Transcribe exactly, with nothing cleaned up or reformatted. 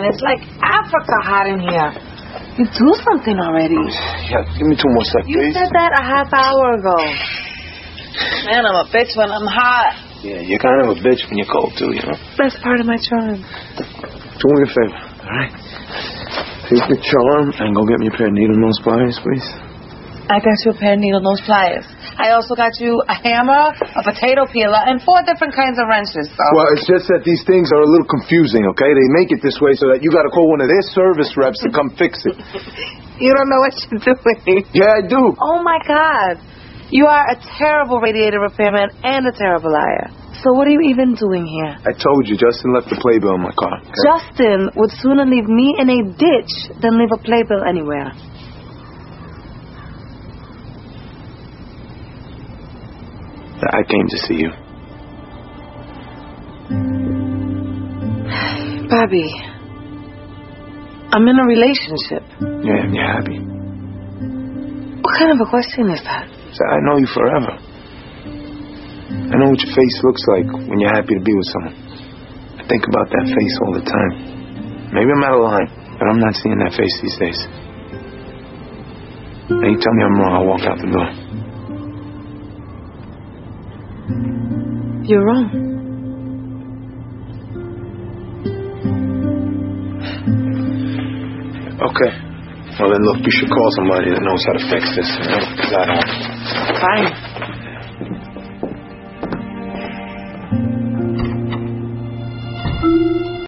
man. It's like Africa hot in here. You do something already. Yeah, give me two more seconds, You please. said that a half hour ago. Man, I'm a bitch when I'm hot. Yeah, you're kind of a bitch when you're cold, too, you know? That's part of my charm. Do me a favor, all right? Take the charm and go get me a pair of needle nose pliers, please. I got you a pair of needle nose pliers. I also got you a hammer, a potato peeler, and four different kinds of wrenches. So. Well, it's just that these things are a little confusing, okay? They make it this way so that you got to call one of their service reps to come fix it. You don't know what you're doing. Yeah, I do. Oh, my God. You are a terrible radiator repairman and a terrible liar. So what are you even doing here? I told you, Justin left the playbill in my car. Okay? Justin would sooner leave me in a ditch than leave a playbill anywhere. I came to see you. Bobby, I'm in a relationship. Yeah, and you're happy. What kind of a question is that? So I know you forever. I know what your face looks like when you're happy to be with someone. I think about that face all the time. Maybe I'm out of line, but I'm not seeing that face these days. Now you tell me I'm wrong, I'll walk out the door. You're wrong. Okay. Well, then, look, you should call somebody that knows how to fix this, you know? 'Cause I don't. Fine.